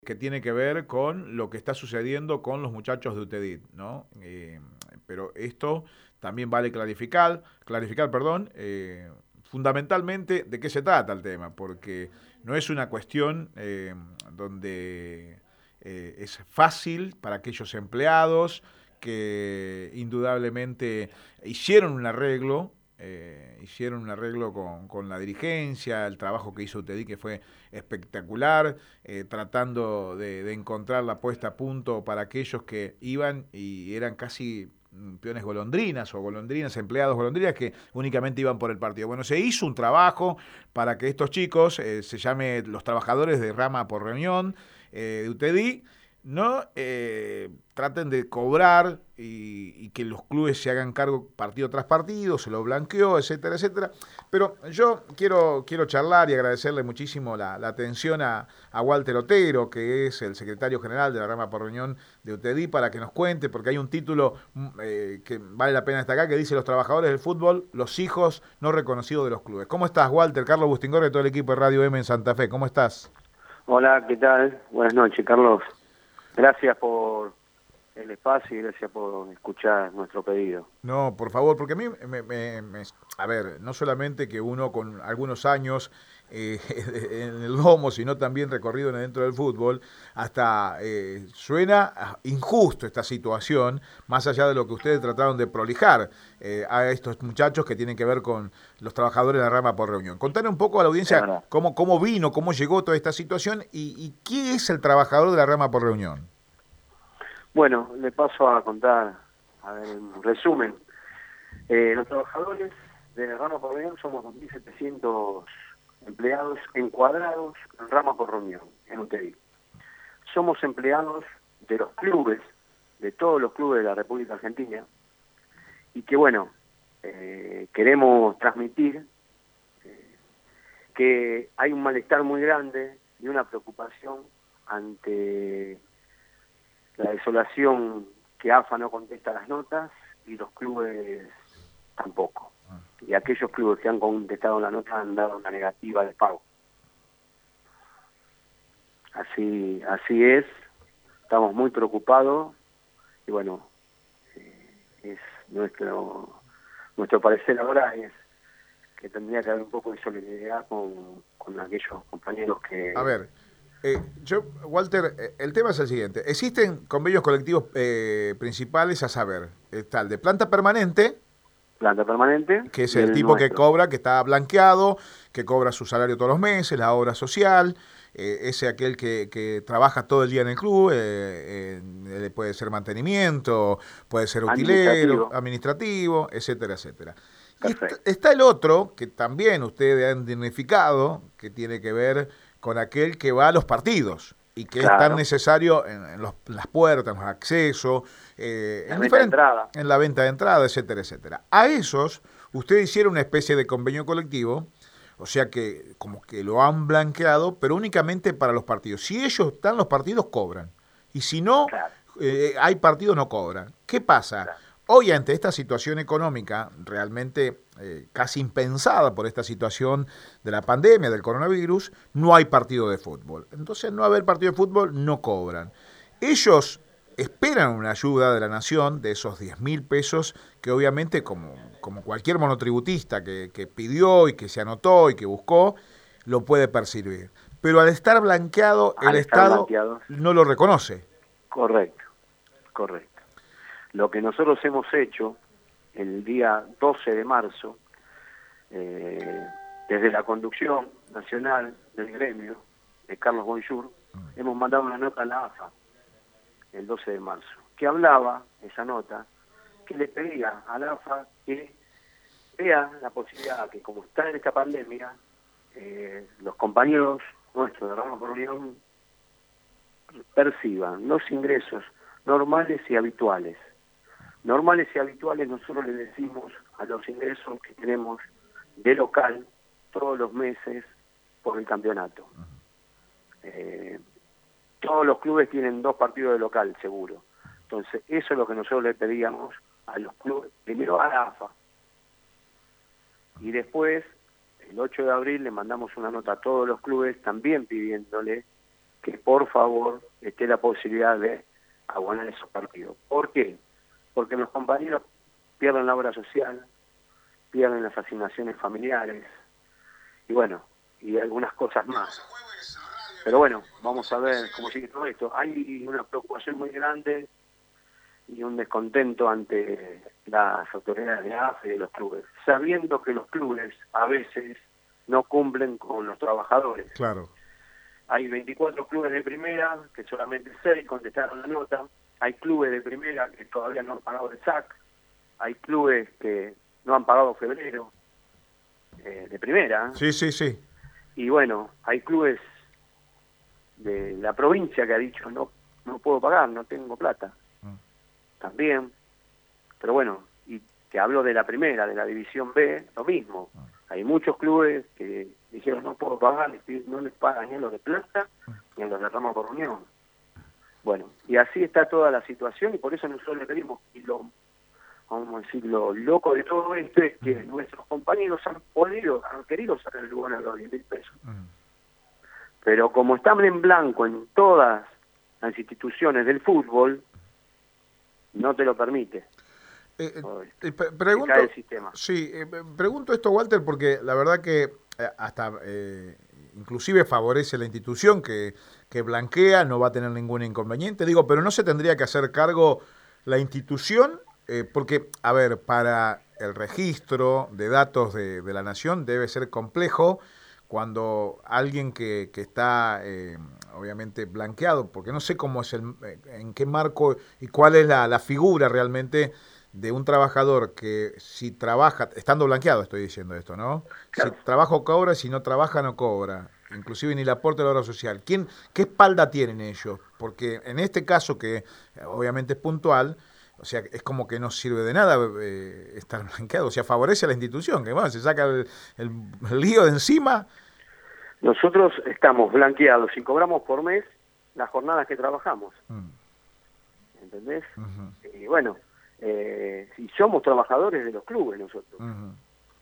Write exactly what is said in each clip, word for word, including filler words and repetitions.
que tiene que ver con lo que está sucediendo con los muchachos de UTEDIT, ¿no? Eh, pero esto también vale clarificar, clarificar, perdón, eh, fundamentalmente de qué se trata el tema, porque no es una cuestión eh, donde eh, es fácil para aquellos empleados que indudablemente hicieron un arreglo, eh, hicieron un arreglo con, con la dirigencia, el trabajo que hizo UTEDIT que fue espectacular, eh, tratando de, de encontrar la puesta a punto para aquellos que iban y eran casi peones golondrinas o golondrinas, empleados golondrinas que únicamente iban por el partido. Bueno, se hizo un trabajo para que estos chicos, eh, se llame los trabajadores de rama por reunión eh, de UTEDI, no eh, traten de cobrar y, y que los clubes se hagan cargo partido tras partido, se lo blanqueó, etcétera, etcétera. Pero yo quiero, quiero charlar y agradecerle muchísimo la, la atención a, a Walter Otero, que es el secretario general de la rama por reunión de UTEDI, para que nos cuente, porque hay un título eh, que vale la pena destacar, que dice: los trabajadores del fútbol, los hijos no reconocidos de los clubes. ¿Cómo estás, Walter? Carlos Bustingor, de todo el equipo de Radio M en Santa Fe. ¿Cómo estás? Hola, ¿qué tal? Buenas noches, Carlos. Gracias por el espacio y gracias por escuchar nuestro pedido. No, por favor, porque a mí, me, me, me, a ver, no solamente que uno con algunos años eh, en el lomo, sino también recorrido dentro del fútbol, hasta eh, suena injusto esta situación, más allá de lo que ustedes trataron de prolijar eh, a estos muchachos que tienen que ver con los trabajadores de la rama por reunión. Contarle un poco a la audiencia cómo, cómo vino, cómo llegó toda esta situación y, y qué es el trabajador de la rama por reunión. Bueno, le paso a contar, a ver, en resumen. Eh, los trabajadores de la rama por reunión somos dos mil setecientos empleados encuadrados en rama por reunión, en UTEDI. Somos empleados de los clubes, de todos los clubes de la República Argentina, y que, bueno, eh, queremos transmitir eh, que hay un malestar muy grande y una preocupación ante la desolación que AFA no contesta las notas y los clubes tampoco. Y aquellos clubes que han contestado la nota han dado una negativa de pago. Así, así es, estamos muy preocupados y bueno, eh, es nuestro nuestro parecer ahora es que tendría que haber un poco de solidaridad con, con aquellos compañeros que... A ver, Eh, yo, Walter, eh, el tema es el siguiente. Existen convenios colectivos eh, principales, a saber, está el de planta permanente, planta permanente, que es el, el tipo nuestro. Que cobra, que está blanqueado, que cobra su salario todos los meses, la obra social, eh, ese aquel que, que trabaja todo el día en el club, eh, eh, puede ser mantenimiento, puede ser utilero, administrativo, administrativo etcétera, etcétera. Y está, está el otro, que también ustedes han identificado, que tiene que ver con aquel que va a los partidos y que claro. es tan necesario en, en, los, en las puertas, en los accesos, eh, la en, venta de entrada. en la venta de entrada, etcétera, etcétera. A esos, ustedes hicieron una especie de convenio colectivo, o sea que como que lo han blanqueado, pero únicamente para los partidos. Si ellos están los partidos, cobran. Y si no, claro. eh, hay partidos, no cobran. ¿Qué pasa? Claro. Hoy, ante esta situación económica realmente eh, casi impensada por esta situación de la pandemia, del coronavirus, no hay partido de fútbol. Entonces, no haber partido de fútbol, no cobran. Ellos esperan una ayuda de la nación de esos diez mil pesos que obviamente, como, como cualquier monotributista que, que pidió y que se anotó y que buscó, lo puede percibir. Pero al estar blanqueado, al el estar Estado blanqueados. no lo reconoce. Correcto, correcto. Lo que nosotros hemos hecho el día doce de marzo, eh, desde la conducción nacional del gremio de Carlos Bonjour, mm. hemos mandado una nota a la AFA el doce de marzo, que hablaba, esa nota, que le pedía a la AFA que vea la posibilidad que, como está en esta pandemia, eh, los compañeros nuestros de rama por reunión perciban los ingresos normales y habituales. Normales y habituales nosotros le decimos a los ingresos que tenemos de local todos los meses por el campeonato. Eh, todos los clubes tienen dos partidos de local, seguro. Entonces, eso es lo que nosotros le pedíamos a los clubes, primero a la AFA. Y después, el ocho de abril, le mandamos una nota a todos los clubes también pidiéndole que por favor esté la posibilidad de abonar esos partidos. ¿Por qué? Porque los compañeros pierden la obra social, pierden las asignaciones familiares, y bueno, y algunas cosas más. Pero bueno, vamos a ver cómo sigue todo esto. Hay una preocupación muy grande y un descontento ante las autoridades de A F y de los clubes, sabiendo que los clubes a veces no cumplen con los trabajadores. Claro. Hay veinticuatro clubes de primera, que solamente seis contestaron la nota. Hay clubes de primera que todavía no han pagado el S A C. Hay clubes que no han pagado febrero eh, de primera. Sí, sí, sí. Y bueno, hay clubes de la provincia que ha dicho no no puedo pagar, no tengo plata. Mm. También. Pero bueno, y te hablo de la primera, de la división B, lo mismo. Mm. Hay muchos clubes que dijeron no puedo pagar, no les pagan ni a los de plata ni a los de rama por unión. Bueno, y así está toda la situación, y por eso nosotros le pedimos, y lo, vamos a decir, lo loco de todo esto es que nuestros compañeros han podido, han querido sacar el lugar a los diez mil pesos. Mm. Pero como están en blanco en todas las instituciones del fútbol, no te lo permite. Eh, eh, pregunto, el sistema. Sí, eh, pregunto esto, Walter, porque la verdad que eh, hasta eh, inclusive favorece la institución que, que blanquea, no va a tener ningún inconveniente, digo, pero no se tendría que hacer cargo la institución, eh, porque, a ver, para el registro de datos de, de la nación debe ser complejo cuando alguien que, que está eh, obviamente blanqueado, porque no sé cómo es el, en qué marco y cuál es la, la figura realmente de un trabajador que si trabaja, estando blanqueado estoy diciendo esto, ¿no? Claro. Si trabaja cobra, si no trabaja no cobra, inclusive ni el aporte de la obra social. ¿Quién, qué espalda tienen ellos? Porque en este caso que obviamente es puntual, o sea, es como que no sirve de nada eh, estar blanqueado, o sea, favorece a la institución, que bueno, se saca el, el, el lío de encima. Nosotros estamos blanqueados y cobramos por mes las jornadas que trabajamos. Mm. ¿Entendés? Uh-huh. Y bueno, eh, si somos trabajadores de los clubes nosotros. Uh-huh.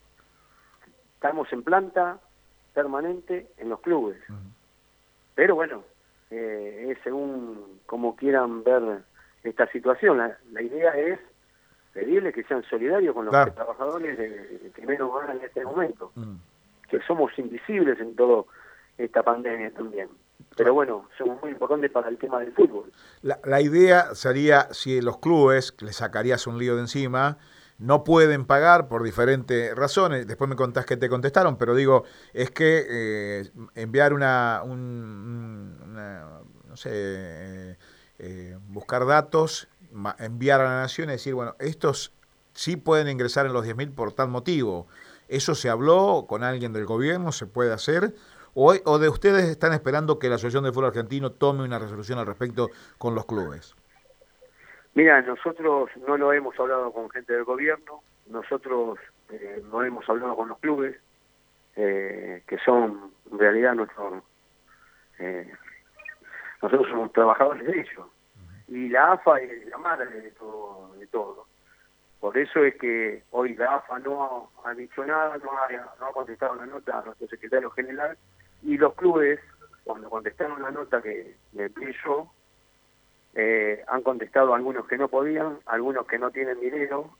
Estamos en planta permanente en los clubes. Uh-huh. Pero bueno, eh, es según como quieran ver esta situación. La, la idea es pedirles que sean solidarios con los claro. trabajadores de, de primero lugar en este momento. Uh-huh. Que somos invisibles en toda esta pandemia también. Pero bueno, somos muy importantes para el tema del fútbol. La, la idea sería, si los clubes, le sacarías un lío de encima, no pueden pagar por diferentes razones, después me contás que te contestaron, pero digo, es que eh, enviar una, un, una, no sé, eh, eh, buscar datos, enviar a la nación y decir, bueno, estos sí pueden ingresar en los diez mil por tal motivo. ¿Eso se habló con alguien del gobierno? ¿Se puede hacer? ¿O, o de ustedes están esperando que la Asociación de Fútbol Argentino tome una resolución al respecto con los clubes? Mira, nosotros no lo hemos hablado con gente del gobierno, nosotros eh, no hemos hablado con los clubes, eh, que son en realidad nuestros... Eh, nosotros somos trabajadores de ellos. Uh-huh. Y la A F A es la madre de todo, de todo. Por eso es que hoy la A F A no ha, ha dicho nada, no ha, no ha contestado la nota a nuestro secretario general, y los clubes, cuando contestaron la nota que le envié yo, eh, han contestado algunos que no podían, algunos que no tienen dinero,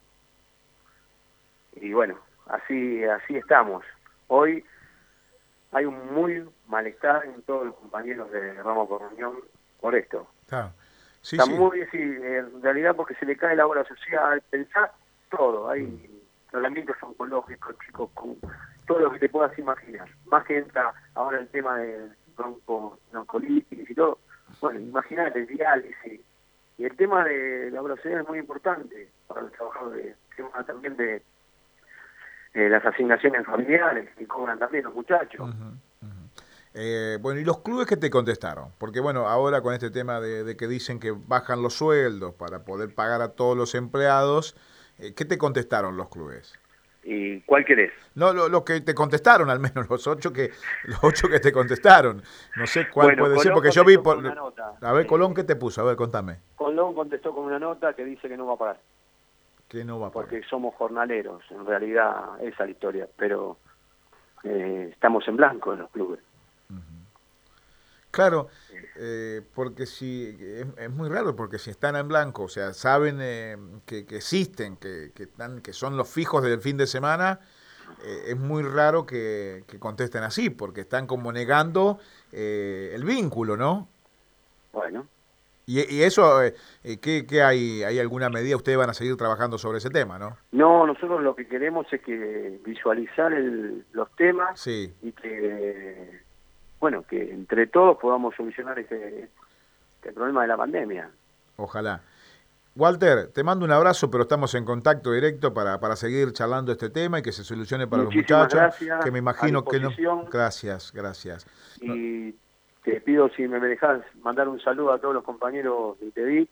y bueno, así así estamos. Hoy hay un muy malestar en todos los compañeros de Rama por Unión por esto. Ah. Sí, Está sí. muy sí, en realidad porque se le cae la obra social, pensar todo, hay mm. tratamientos oncológicos, chicos, con todo lo que te puedas imaginar. Más que entra ahora el tema de broncolitis y todo. Bueno, imagínate, diálisis. Y el tema de la obra social es muy importante para los trabajadores. El tema también de eh, las asignaciones familiares que cobran también los muchachos. Uh-huh. Eh, bueno, ¿y los clubes qué te contestaron? Porque bueno, ahora con este tema de, de que dicen que bajan los sueldos para poder pagar a todos los empleados, eh, ¿qué te contestaron los clubes? ¿Y cuál querés? No, lo, lo que te contestaron, al menos los ocho que los ocho que te contestaron. No sé cuál bueno, puede Colón ser, porque yo vi por... Una nota. A ver, Colón, ¿qué te puso? A ver, contame. Colón contestó con una nota que dice que no va a pagar. Que no va a pagar. Porque somos jornaleros, en realidad esa es la historia, pero eh, estamos en blanco en los clubes. Claro, eh, porque si es, es muy raro, porque si están en blanco, o sea, saben eh, que, que existen, que, que, están, que son los fijos del fin de semana, eh, es muy raro que, que contesten así, porque están como negando eh, el vínculo, ¿no? Bueno. Y, y eso, eh, ¿qué, qué hay? ¿Hay alguna medida? Ustedes van a seguir trabajando sobre ese tema, ¿no? No, nosotros lo que queremos es que visualizar el, los temas Sí. y que, bueno, que entre todos podamos solucionar este, este problema de la pandemia. Ojalá. Walter, te mando un abrazo, pero estamos en contacto directo para, para seguir charlando este tema y que se solucione para Muchísimas los muchachos. gracias, Que me imagino que no. Gracias, gracias. Y te pido si me dejas mandar un saludo a todos los compañeros de UTEDIT,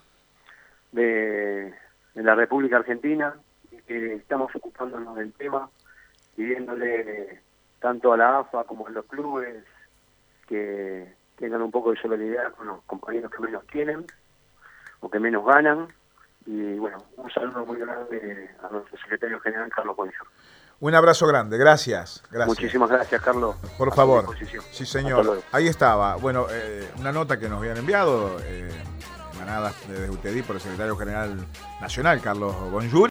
de, de la República Argentina, que estamos ocupándonos del tema, pidiéndole tanto a la A F A como a los clubes que tengan un poco de solidaridad con los compañeros que menos tienen o que menos ganan. Y bueno, un saludo muy grande a nuestro secretario general, Carlos Bonjour. Un abrazo grande, gracias, gracias. Muchísimas gracias, Carlos. Por favor. Sí, señor. Ahí estaba. Bueno, eh, una nota que nos habían enviado, eh, emanada desde UTEDIT por el secretario general nacional, Carlos Bonjour.